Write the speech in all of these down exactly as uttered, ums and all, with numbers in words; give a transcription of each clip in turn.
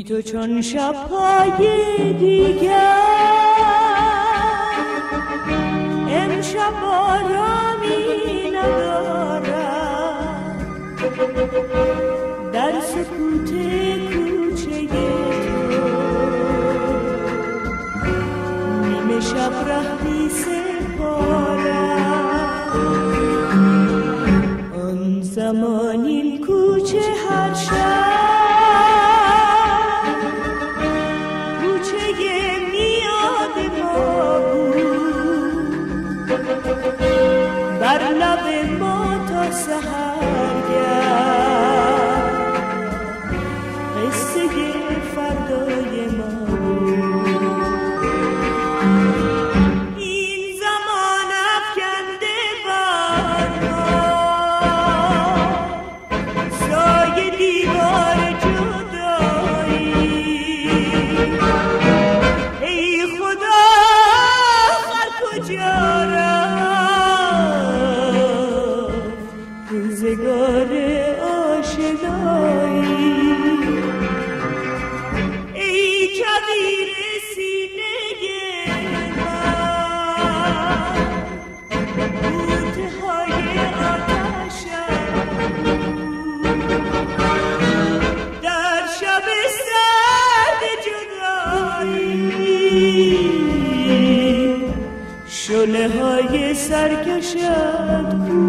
تو چون شب‌های دیگر امشب آرامی ندارم، در سکوت کوچه تو نیمه شب رهی سپارم. آن زمان این کوچه هر شب بر لب ما تا سحرگرد قصه فردای ما. این زمان افکنده بر ما سایه دیوار جدایی. ای خدا خر کجا روزگار آشنایی. ای کبیر سینه من بوته های آتشم در شب سرد جدایی. شعله های سرکشت کو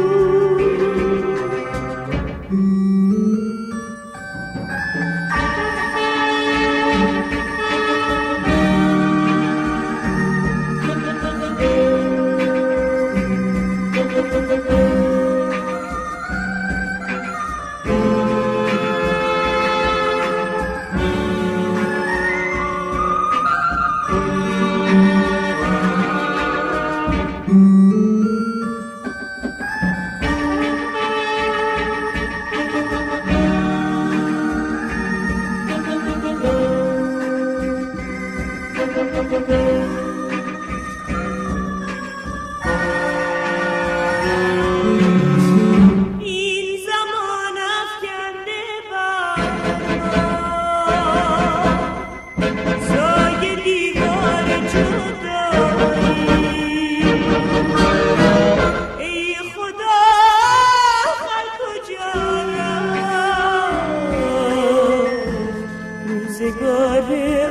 روزگار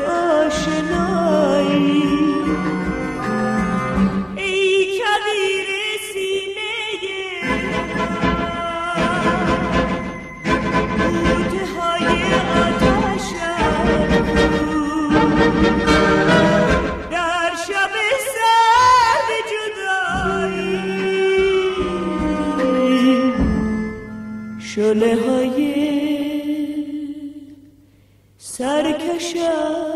آشنایی. ای کبیر سینه من بوته های آتشم در شب سرد جدایی. شعله های سرکشم